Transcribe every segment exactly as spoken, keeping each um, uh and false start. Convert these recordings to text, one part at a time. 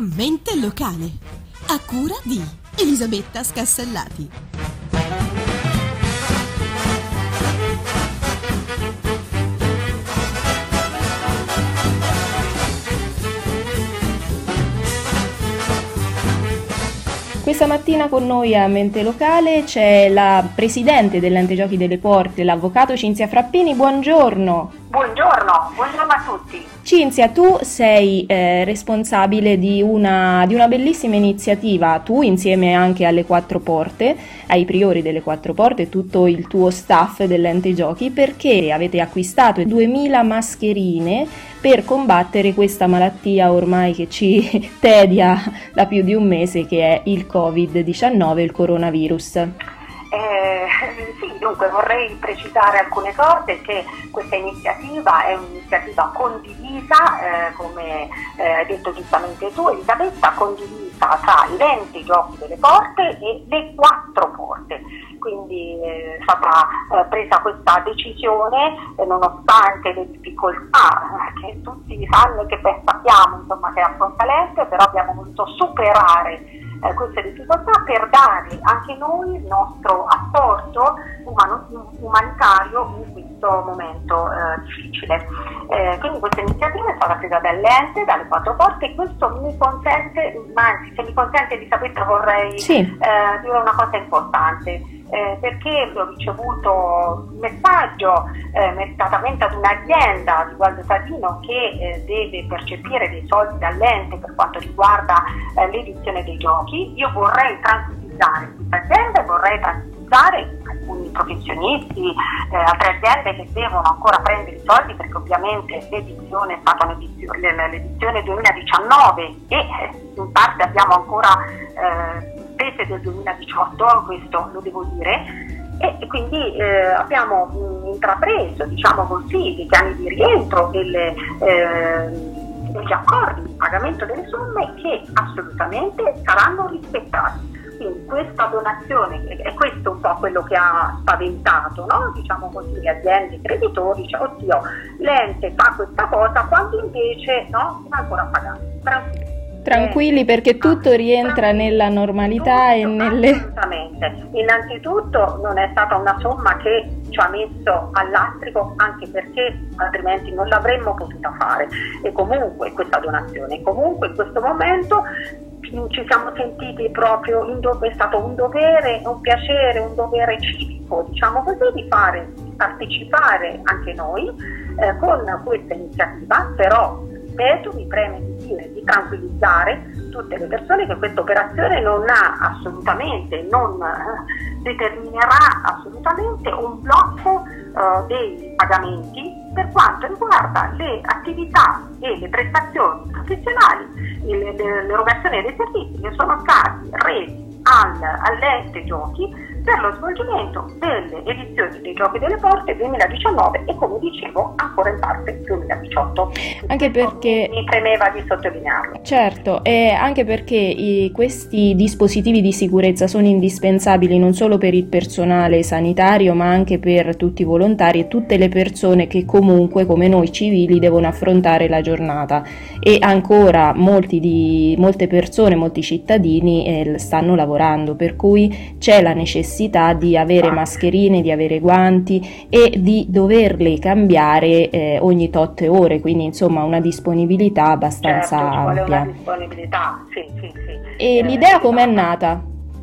Mente locale, a cura di Elisabetta Scassellati. Questa mattina con noi a Mente Locale c'è la presidente dell'Ente Giochi delle Porte, l'avvocato Cinzia Frappini. Buongiorno. Buongiorno, buongiorno a tutti. Cinzia, tu sei eh, responsabile di una, di una bellissima iniziativa, tu insieme anche alle Quattro Porte, ai priori delle Quattro Porte e tutto il tuo staff dell'Ente Giochi, perché avete acquistato duemila mascherine per combattere questa malattia ormai che ci tedia da più di un mese, che è il covid diciannove, il coronavirus. Eh, sì, dunque vorrei precisare alcune cose, che questa iniziativa è un'iniziativa condivisa, eh, come eh, hai detto giustamente tu Elisabetta, condivisa tra l'Ente Giochi delle Porte e le Quattro Porte. Quindi eh, è stata eh, presa questa decisione eh, nonostante le difficoltà che tutti sanno e che ben sappiamo, insomma, che affronta l'ente, però abbiamo voluto superare Eh, queste difficoltà per dare anche noi il nostro apporto umano, umanitario in questo momento eh, difficile. Eh, quindi questa iniziativa è stata presa dall'ente, dalle Quattro Porte, e questo mi consente, ma anzi se mi consente Elisabetta vorrei sì. eh, dire una cosa importante. Eh, perché ho ricevuto un messaggio eh, meritatamente ad un'azienda di Gualdo Sadino che eh, deve percepire dei soldi dall'ente per quanto riguarda eh, l'edizione dei giochi. Io vorrei tranquillizzare questa azienda e vorrei tranquillizzare alcuni professionisti, eh, altre aziende che devono ancora prendere i soldi, perché ovviamente l'edizione è stata un'edizione, l'edizione duemiladiciannove e eh, in parte abbiamo ancora eh, spese del duemiladiciotto, questo lo devo dire, e, e quindi eh, abbiamo mh, intrapreso, diciamo così, dei piani di rientro, delle, eh, degli accordi di pagamento delle somme che assolutamente saranno rispettati. Quindi questa donazione, è questo un po' quello che ha spaventato, no? Diciamo così, le aziende, i creditori, dice, oddio, l'ente fa questa cosa quando invece no, non ha ancora pagato. Tranquilli. Tranquilli, perché tutto rientra nella normalità tutto, e nelle... Assolutamente. Innanzitutto non è stata una somma che ci ha messo all'astrico, anche perché altrimenti non l'avremmo potuta fare. E comunque questa donazione, comunque in questo momento ci siamo sentiti proprio in dove è stato un dovere, un piacere, un dovere civico, diciamo così, di fare di partecipare anche noi eh, con questa iniziativa. Però ripeto, mi preme di dire, di tranquillizzare tutte le persone che questa operazione non ha assolutamente, non eh, determinerà assolutamente un blocco eh, dei pagamenti per quanto riguarda le attività e le prestazioni professionali, le, le, l'erogazione dei servizi che sono stati resi al, all'ente Giochi per lo svolgimento delle edizioni dei Giochi delle Porte duemiladiciannove e, come dicevo, ancora in parte duemiladiciotto. Anche perché mi premeva di sottolinearlo. Certo, e anche perché i, questi dispositivi di sicurezza sono indispensabili non solo per il personale sanitario, ma anche per tutti i volontari e tutte le persone che comunque, come noi civili, devono affrontare la giornata. E ancora molti di, molte persone, molti cittadini eh, stanno lavorando, per cui c'è la necessità di avere mascherine, di avere guanti e di doverle cambiare eh, ogni tot ore, quindi insomma una disponibilità abbastanza certo, ci vuole ampia. Una disponibilità, sì, sì, sì. E eh, l'idea com'è nata?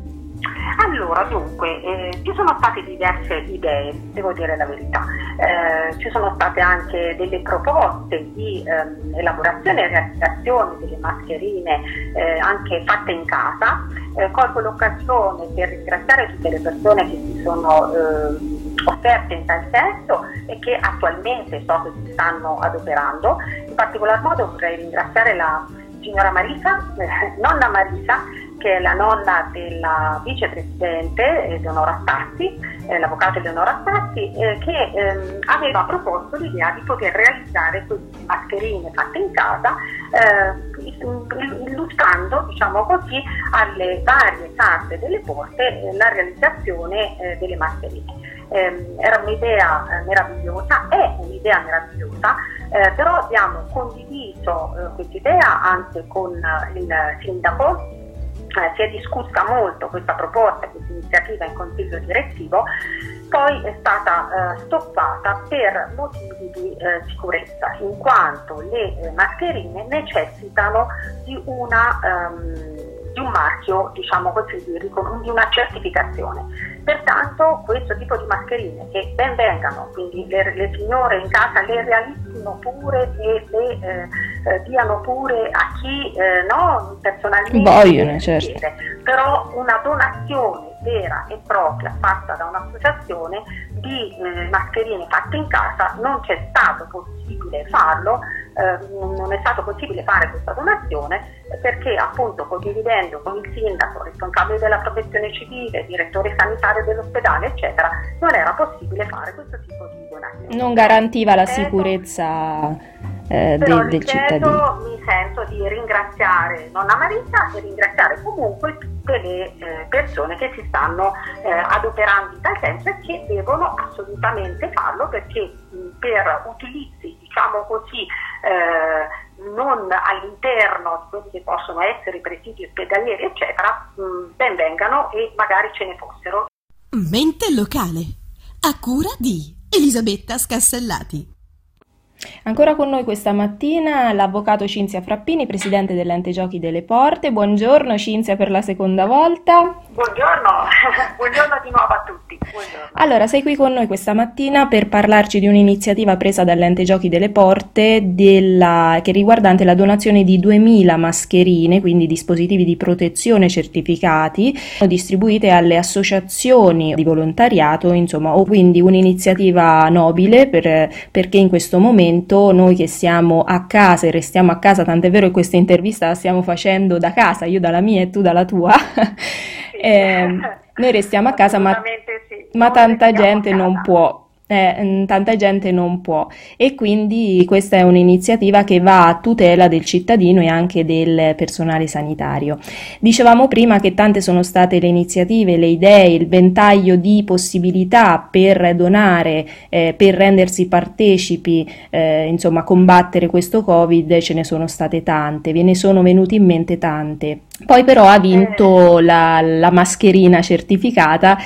Allora, dunque, eh, ci sono state diverse idee, devo dire la verità. Eh, ci sono state anche delle proposte di eh, elaborazione e realizzazione delle mascherine eh, anche fatte in casa. Eh, colgo l'occasione per ringraziare tutte le persone che si sono eh, offerte in tal senso e che attualmente so che si stanno adoperando. In particolar modo vorrei ringraziare la signora Marisa, eh, nonna Marisa, che è la nonna della vicepresidente Eleonora Stazzi, eh, l'avvocato Eleonora Stazzi, eh, che ehm, aveva proposto l'idea di poter realizzare queste mascherine fatte in casa, eh, aggiustando, diciamo così, alle varie tappe delle porte eh, la realizzazione eh, delle mascherine. Eh, era un'idea eh, meravigliosa, è un'idea meravigliosa, eh, però abbiamo condiviso eh, questa idea anche con eh, il sindaco. Eh, si è discussa molto questa proposta, questa iniziativa in consiglio direttivo, poi è stata eh, stoppata per motivi di eh, sicurezza, in quanto le eh, mascherine necessitano di, una, um, di un marchio, diciamo così, di, di una certificazione. Pertanto questo tipo di mascherine, che ben vengano, quindi le, le signore in casa le realizzino pure e le eh, eh, diano pure a chi eh, no, personalmente vogliono, certo. chiede, però una donazione vera e propria fatta da un'associazione di eh, mascherine fatte in casa non c'è stato possibile farlo, eh, non è stato possibile fare questa donazione perché appunto condividendo con il sindaco, responsabile della protezione civile, direttore sanitario dell'ospedale eccetera, non era possibile fare questo tipo di donazione. Non garantiva la Ripeto, sicurezza eh, però, del, del ripeto, cittadino. mi sento di ringraziare nonna Marisa e ringraziare comunque tutte le eh, persone che si stanno eh, adoperando in tal senso e che devono assolutamente farlo perché mh, per utilizzi, diciamo così, eh, non all'interno di quelli che possono essere i presidi ospedalieri eccetera, mh, ben vengano e magari ce ne fossero. Mente locale, a cura di Elisabetta Scassellati. Ancora con noi questa mattina l'avvocato Cinzia Frappini, presidente dell'Ente Giochi delle Porte. Buongiorno Cinzia per la seconda volta. Buongiorno, buongiorno di nuovo a tutti. Buongiorno. Allora, sei qui con noi questa mattina per parlarci di un'iniziativa presa dall'Ente Giochi delle Porte della, che riguardante la donazione di duemila mascherine, quindi dispositivi di protezione certificati, distribuite alle associazioni di volontariato, insomma, o quindi un'iniziativa nobile per, perché in questo momento noi che siamo a casa e restiamo a casa, tant'è vero che questa intervista la stiamo facendo da casa, io dalla mia e tu dalla tua, Sì. eh, noi restiamo a casa ma, Sì. ma tanta gente non può. Eh, tanta gente non può e quindi questa è un'iniziativa che va a tutela del cittadino e anche del personale sanitario. Dicevamo prima che tante sono state le iniziative, le idee, il ventaglio di possibilità per donare, eh, per rendersi partecipi, eh, insomma combattere questo Covid, ce ne sono state tante, ve ne sono venute in mente tante. Poi però ha vinto la, la mascherina certificata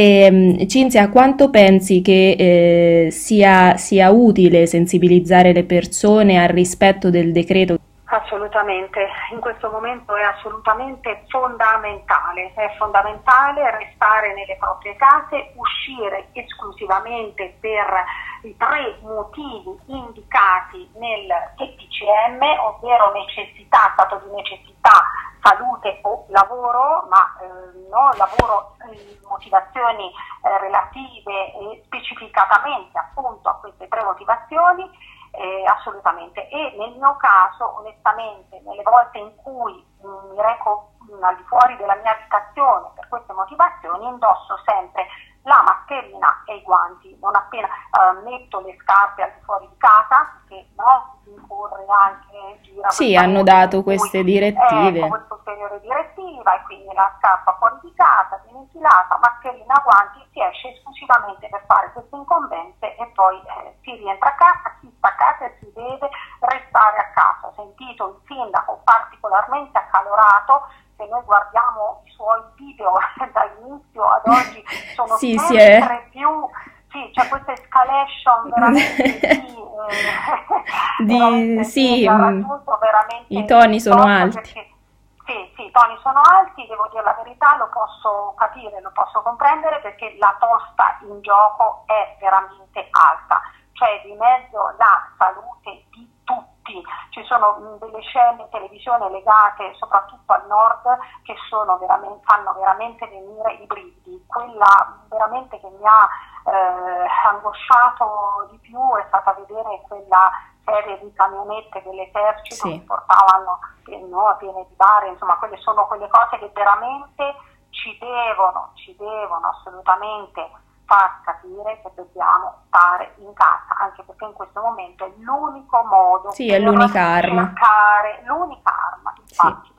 e Cinzia, quanto pensi che eh, sia, sia utile sensibilizzare le persone al rispetto del decreto? Assolutamente, in questo momento è assolutamente fondamentale, è fondamentale restare nelle proprie case, uscire esclusivamente per i tre motivi indicati nel T P C M, ovvero necessità, stato di necessità, salute o lavoro, ma eh, no, lavoro, eh, motivazioni eh, relative e specificatamente appunto a queste tre motivazioni. Eh, assolutamente, e nel mio caso onestamente nelle volte in cui mh, mi reco mh, al di fuori della mia abitazione per queste motivazioni indosso sempre la mascherina e i guanti, non appena eh, metto le scarpe al di fuori di casa perché no, incorre anche gira sì, hanno dato queste cui, direttive ecco, questa ulteriore direttiva e quindi la scarpa fuori di casa, viene infilata, mascherina, guanti, si esce esclusivamente per fare queste incombenze e poi eh, si rientra a casa, si sta a casa e si deve restare a casa. Ho sentito il sindaco particolarmente accalorato, se noi guardiamo i suoi video dall'inizio ad oggi sono sì, sempre sì, è... più, sì, c'è questa escalation veramente di, eh, di veramente, sì, ha raggiunto veramente i toni sono alti. Perché, sì, sì, i toni sono alti, devo dire la verità, lo posso capire, lo posso comprendere perché la posta in gioco è veramente alta, cioè di mezzo la salute di tutti. Ci sono mh, delle scene in televisione legate soprattutto al nord che sono veramente, fanno veramente venire i brividi. Quella veramente che mi ha eh, angosciato di più è stata vedere quella serie di camionette dell'esercito sì. che portavano no, piene di bare, insomma quelle sono quelle cose che veramente ci devono, ci devono assolutamente far capire che dobbiamo stare in casa, anche perché in questo momento è l'unico modo sì, per è l'unica arma. cercare, l'unica arma infatti, sì. per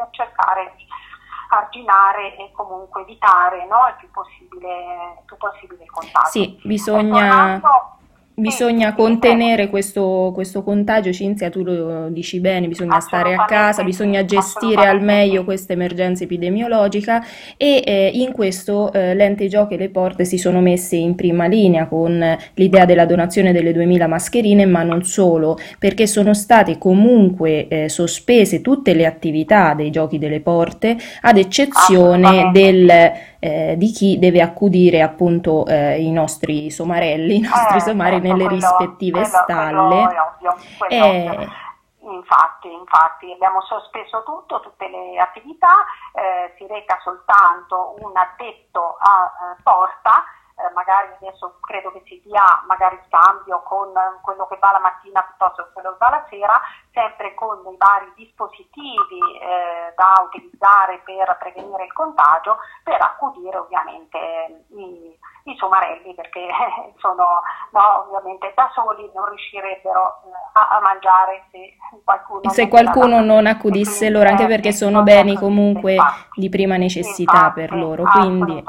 cercare di arginare e comunque evitare, no, il più possibile, il più possibile il contagio. Sì, bisogna... Bisogna contenere questo, questo contagio, Cinzia, tu lo dici bene, bisogna stare a casa, bisogna gestire al meglio questa emergenza epidemiologica e eh, in questo eh, l'Ente Giochi e le Porte si sono messe in prima linea con l'idea della donazione delle duemila mascherine, ma non solo, perché sono state comunque eh, sospese tutte le attività dei Giochi delle Porte, ad eccezione del... Eh, di chi deve accudire appunto eh, i nostri somarelli, i nostri eh, somari ecco, nelle quello, rispettive quello, stalle. Quello è ovvio, quello e... è ovvio. Infatti, infatti abbiamo sospeso tutto, tutte le attività, eh, si reca soltanto un addetto a eh, porta, eh, magari adesso credo che si dia magari scambio con quello che va la mattina piuttosto che quello che va la sera, sempre con i vari dispositivi eh, da utilizzare per prevenire il contagio, per accudire ovviamente i, i somarelli, perché sono, no, ovviamente da soli non riuscirebbero eh, a, a mangiare se qualcuno, se non, qualcuno non accudisse loro, anche perché sono beni comunque infatti, di prima necessità infatti, per loro, quindi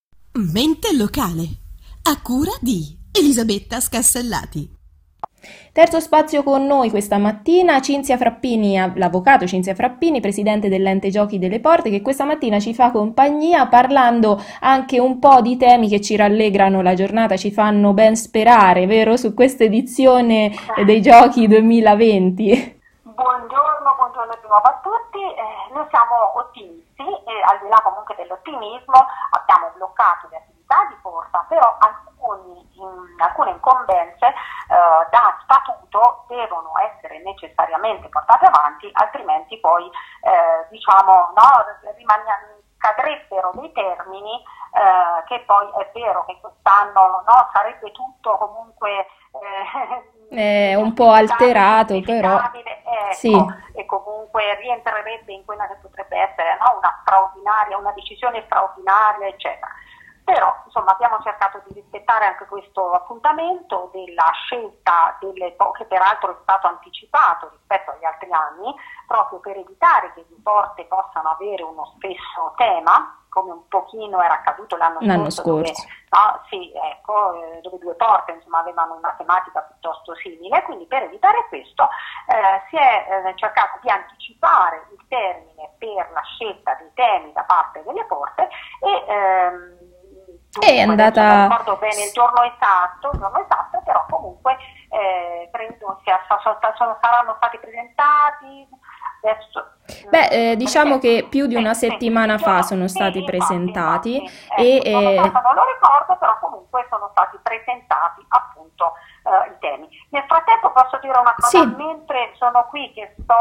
Mente locale, a cura di Elisabetta Scassellati. Terzo spazio con noi questa mattina Cinzia Frappini, l'avvocato Cinzia Frappini, presidente dell'Ente Giochi delle Porte, che questa mattina ci fa compagnia parlando anche un po' di temi che ci rallegrano la giornata, ci fanno ben sperare, vero, su questa edizione dei Giochi duemilaventi. Buongiorno, buongiorno di nuovo a tutti, eh, noi siamo ottimisti e al di là comunque dell'ottimismo abbiamo bloccato le attività di porta, però alcuni, in, alcune incombenze eh, da statuto devono essere necessariamente portate avanti, altrimenti poi eh, diciamo no, rimane, cadrebbero dei termini eh, che poi è vero che quest'anno no, sarebbe tutto comunque eh, è un po' alterato, però ecco, sì. E comunque rientrerebbe in quella che potrebbe essere no, una straordinaria, una decisione straordinaria, eccetera. Però insomma abbiamo cercato di rispettare anche questo appuntamento della scelta delle, che peraltro è stato anticipato rispetto agli altri anni, proprio per evitare che le porte possano avere uno stesso tema, come un pochino era accaduto l'anno, l'anno scorso, scorso. Dove, no, sì, ecco, dove due porte insomma, avevano una tematica piuttosto simile, quindi per evitare questo eh, si è eh, cercato di anticipare il termine per la scelta dei temi da parte delle porte e ehm, dunque, è andata... non ricordo bene il giorno esatto, il giorno esatto però comunque eh, credo sia, sono, saranno stati presentati adesso. Beh, eh, diciamo che più di una settimana fa sono stati presentati e eh, non lo ricordo, però comunque sono stati presentati appunto eh, i temi. Nel frattempo posso dire una cosa, sì. Mentre sono qui che sto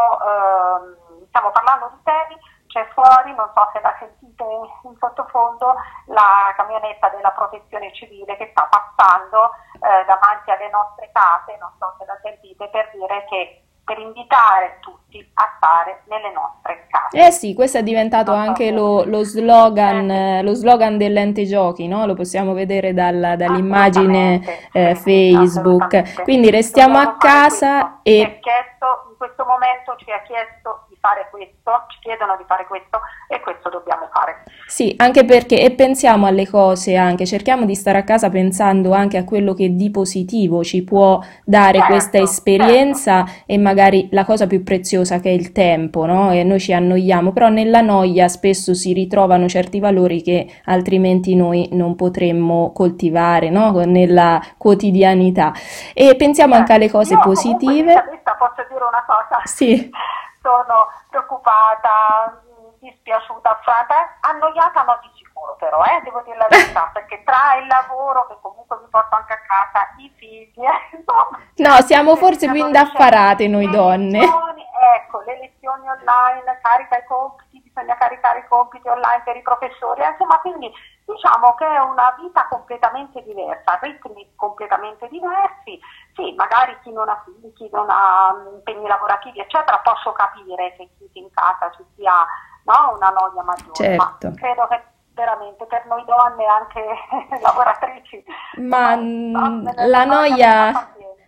eh, stiamo parlando di temi, c'è fuori, non so se la sentite in sottofondo, la camionetta della protezione civile che sta passando eh, davanti alle nostre case, non so se la sentite, per dire che per invitare tutti a stare nelle nostre case. Eh sì, questo è diventato anche lo, lo slogan, eh, lo slogan dell'Ente Giochi, no? Lo possiamo vedere dal, dall'immagine eh, Facebook. Quindi restiamo a casa e... Ci ha chiesto, in questo momento ci ha chiesto di fare questo, ci chiedono di fare questo e questo dobbiamo fare. Sì, anche perché, e pensiamo alle cose anche, cerchiamo di stare a casa pensando anche a quello che di positivo ci può dare certo, questa esperienza certo. E magari la cosa più preziosa che è il tempo, no? E noi ci annoiamo, però nella noia spesso si ritrovano certi valori che altrimenti noi non potremmo coltivare, no? Nella quotidianità. E pensiamo anche alle cose Io, positive. Comunque, questa, posso dire una cosa? Sì. Sono preoccupata, dispiaciuta, affranta, annoiata no di sicuro però, eh, devo dire la verità, perché tra il lavoro che comunque mi porto anche a casa, i figli, eh, insomma, no, siamo forse più indaffarate noi donne. Lezioni, ecco, le lezioni online, carica i compiti, bisogna caricare i compiti online per i professori, insomma, quindi diciamo che è una vita completamente diversa, ritmi completamente diversi. Sì, magari chi non ha figli, chi non ha impegni lavorativi, eccetera, posso capire che chi in casa ci sia no, una noia maggiore, certo. Ma credo che veramente per noi donne, anche lavoratrici, ma no, no, la noia...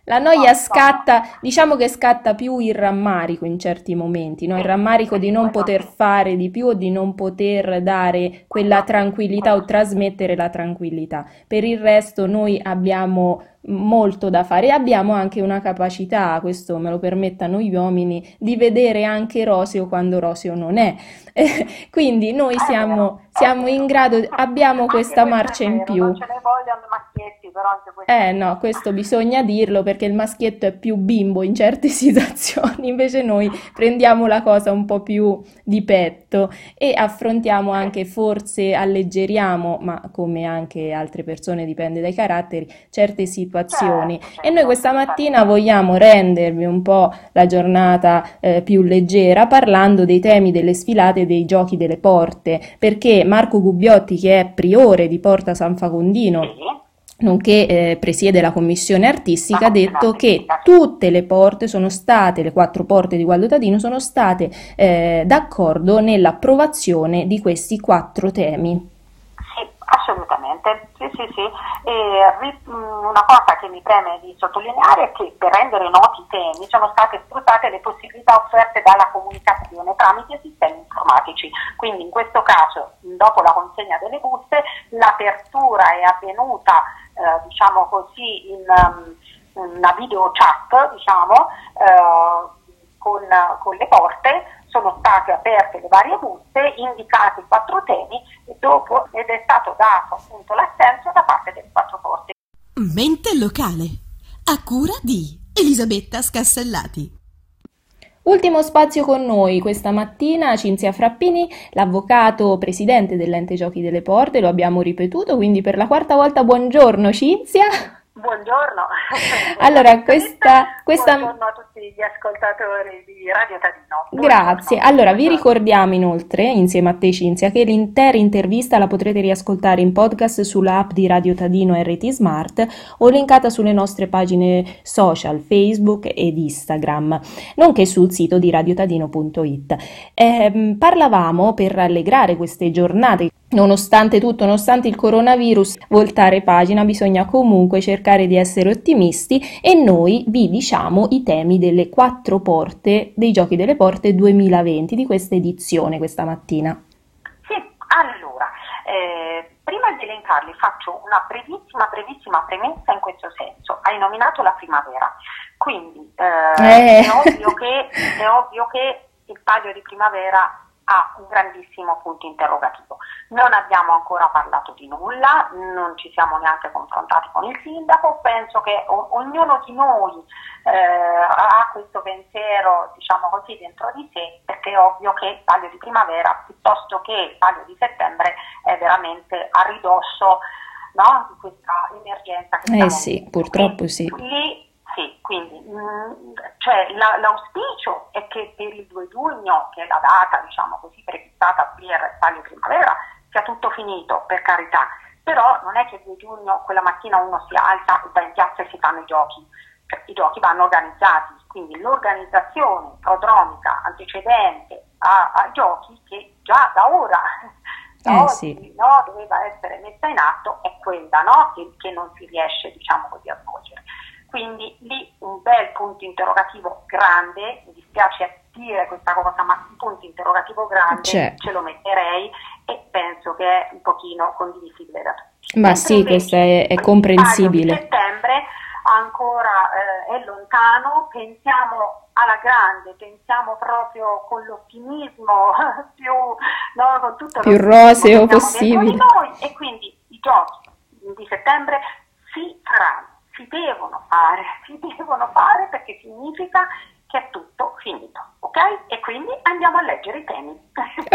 La noia No, scatta, no. diciamo che scatta più il rammarico in certi momenti, no? Il Sì, rammarico di sì, non quello poter sì. fare di più o di non poter dare quella Quello sì, tranquillità o quello sì. trasmettere la tranquillità. Per il resto noi abbiamo molto da fare e abbiamo anche una capacità, questo me lo permettano gli uomini, di vedere anche roseo quando roseo non è. Quindi noi È vero, siamo, è siamo in vero. grado, abbiamo Anche questa questo è marcia in vero, non più. ce ne vogliono maschietti, però anche questo è Eh no, vero. questo bisogna dirlo perché il maschietto è più bimbo in certe situazioni, invece noi prendiamo la cosa un po' più di petto e affrontiamo Sì, anche, forse alleggeriamo, ma come anche altre persone dipende dai caratteri, certe situazioni. certo, E noi certo, questa mattina assolutamente. vogliamo rendervi un po' la giornata eh, più leggera parlando dei temi delle sfilate e dei giochi delle porte, perché Marco Gubbiotti, che è priore di Porta San Facondino, Sì, nonché eh, presiede la commissione la artistica, ha commissione detto che artistica, sì. tutte le porte sono state, le quattro porte di Gualdo Tadino, sono state eh, d'accordo nell'approvazione di questi quattro temi. Sì, assolutamente, sì, sì, sì. E ri- mh, una cosa che mi preme di sottolineare è che per rendere noti i temi sono state sfruttate le possibilità offerte dalla comunicazione tramite sistemi informatici. Quindi in questo caso, dopo la consegna delle buste, l'apertura è avvenuta, eh, diciamo così, in um, una video chat, diciamo, eh, con, con le porte. Sono state aperte le varie buste, indicati i quattro temi e dopo ed è stato dato appunto l'assenso da parte delle quattro porte. Mente locale, a cura di Elisabetta Scassellati. Ultimo spazio con noi questa mattina Cinzia Frappini, l'avvocato presidente dell'Ente Giochi delle Porte, lo abbiamo ripetuto, quindi per la quarta volta buongiorno Cinzia. Buongiorno, Allora, questa, questa... buongiorno a tutti gli ascoltatori di Radio Tadino. Grazie. Buongiorno. Allora, vi ricordiamo inoltre, insieme a te Cinzia, che l'intera intervista la potrete riascoltare in podcast sulla app di Radio Tadino R T Smart o linkata sulle nostre pagine social, Facebook ed Instagram, nonché sul sito di radiotadino punto it. Eh, parlavamo, per rallegrare queste giornate, nonostante tutto, nonostante il coronavirus, voltare pagina, bisogna comunque cercare di essere ottimisti e noi vi diciamo i temi delle quattro porte dei Giochi delle Porte duemilaventi di questa edizione questa mattina. Sì, allora, eh, prima di elencarli faccio una brevissima, brevissima premessa in questo senso. Hai nominato la primavera, quindi eh, Eh. è ovvio che, è ovvio che il Palio di Primavera ha un grandissimo punto interrogativo. Non abbiamo ancora parlato di nulla, non ci siamo neanche confrontati con il sindaco, penso che o- ognuno di noi eh, ha questo pensiero, diciamo così, dentro di sé, perché è ovvio che il Palio di Primavera, piuttosto che il Palio di Settembre, è veramente a ridosso, no, di questa emergenza che Eh stiamo sì, vivendo. purtroppo E sì. lì sì, quindi mh, cioè, la, l'auspicio è che per il due giugno, che è la data, diciamo così, prefissata per il Palio Primavera, sia tutto finito, per carità. Però non è che il due giugno quella mattina uno si alza e va in piazza e si fanno i giochi. Cioè, i giochi vanno organizzati, quindi l'organizzazione prodromica antecedente a- ai giochi, che già da ora, da Eh oggi, sì. no, doveva essere messa in atto, è quella, no, che, che non si riesce, diciamo così, a svolgere. Quindi lì un bel punto interrogativo grande, mi dispiace dire questa cosa, ma un punto interrogativo grande C'è. ce lo metterei e penso che è un pochino condivisibile da tutti. Ma Mentre sì, invece questo è, è il comprensibile. Palio di settembre ancora eh, è lontano, pensiamo alla grande, pensiamo proprio con l'ottimismo più, no, con tutto Più l'ottimismo roseo che abbiamo dentro di possibile. noi, e quindi i giochi di settembre si faranno. Si devono fare, si devono fare perché significa che è tutto finito, ok? E quindi andiamo a leggere i temi.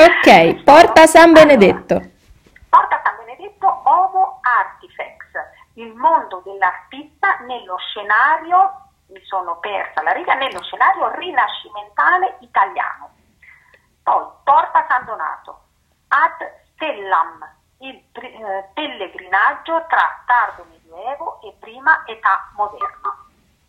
Ok, Porta San Benedetto. Allora, Porta San Benedetto, Homo Artifex, il mondo dell'artista nello scenario, mi sono persa la riga, nello scenario rinascimentale italiano. Poi Porta San Donato, Ad Stellam, il eh, pellegrinaggio tra tardo medioevo e prima età moderna.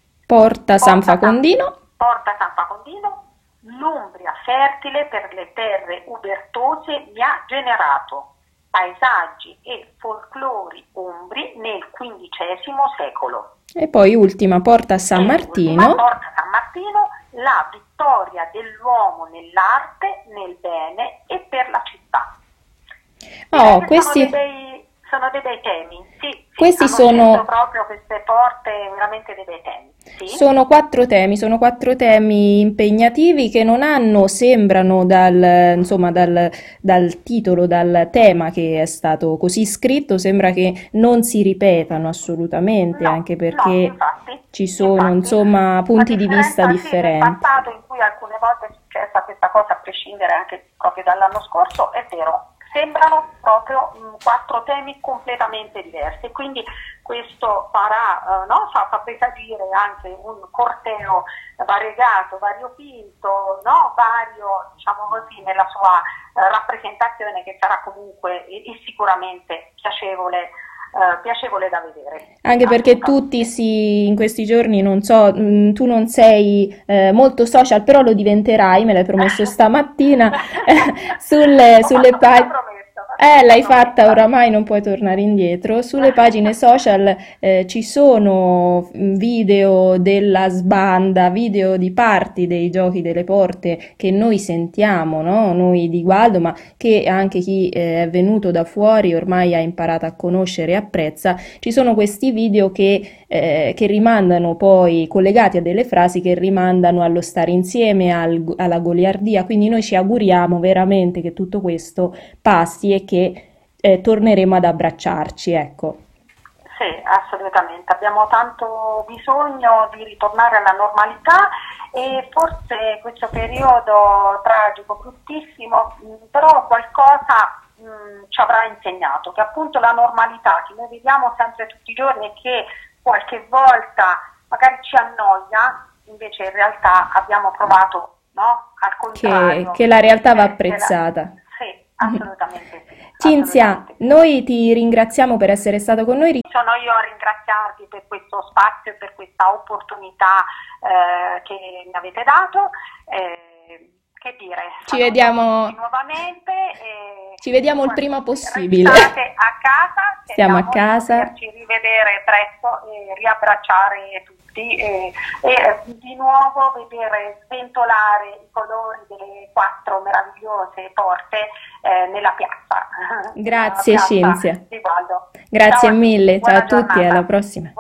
Porta San Porta Facondino. Porta San Facondino, l'Umbria fertile per le terre ubertose mi ha generato. paesaggi e folclori umbri nel quindicesimo secolo. E poi ultima, Porta a San E Martino. ultima, Porta San Martino, la vittoria dell'uomo nell'arte, nel bene e per la città. Oh, Direi che questi... sono dei bei, sono dei bei temi, sì, sì, Questi hanno sono- scelto proprio queste porte, veramente dei bei temi. Sì. Sono quattro temi, sono quattro temi impegnativi che non hanno, sembrano dal, insomma, dal, dal titolo, dal tema che è stato così scritto, sembra che non si ripetano assolutamente, No, anche no, perché infatti, ci sono, infatti, insomma, a punti di vista differenza, sì, del differenti. passato in cui alcune volte è successa questa cosa, a prescindere anche proprio dall'anno scorso, è vero, sembrano proprio mh, quattro temi completamente diversi, quindi questo farà, eh, no? fa, fa presagire anche un corteo variegato, variopinto, no? Vario, diciamo così, nella sua eh, rappresentazione, che sarà comunque e, e sicuramente piacevole, eh, piacevole da vedere. Anche perché Assolutamente. tutti si, in questi giorni, non so, mh, tu non sei eh, molto social, però lo diventerai, me l'hai promesso stamattina, sulle, Ho sulle fatto questa pagine... promessa, ho fatto Eh, questa l'hai fatta, promessa. oramai non puoi tornare indietro. Sulle pagine social eh, ci sono mm, video della sbanda, video di parti dei giochi delle porte che noi sentiamo, no? Noi di Gualdo, ma che anche chi eh, è venuto da fuori ormai ha imparato a conoscere e apprezza. Ci sono questi video che, eh, che rimandano poi, collegati a delle frasi che rimandano allo stare insieme, al- alla goliardia, quindi noi ci auguriamo veramente che tutto questo passi e che eh, torneremo ad abbracciarci, ecco. Sì, assolutamente. Abbiamo tanto bisogno di ritornare alla normalità e forse questo periodo tragico, bruttissimo, mh, però qualcosa mh, ci avrà insegnato, che appunto la normalità che noi viviamo sempre tutti i giorni e che qualche volta magari ci annoia, invece in realtà abbiamo provato, no? Al Che, contrario, che la realtà va eh, che la- apprezzata. sì, assolutamente sì. Cinzia, Assolutamente sì. noi ti ringraziamo per essere stato con noi. Sono io a ringraziarvi per questo spazio e per questa opportunità eh, che mi avete dato. Eh, che dire, Ci saluto vediamo, tutti nuovamente. E ci vediamo il prima possibile. restate a casa, Stiamo a speriamo casa. di poterci rivedere presto e riabbracciare tutti e, e di nuovo vedere sventolare i colori delle quattro meravigliose porte eh, nella piazza. Grazie, Nella piazza Cinzia. di Valdo. Grazie Ciao a tutti, mille, ciao buona a tutti e alla giornata. prossima.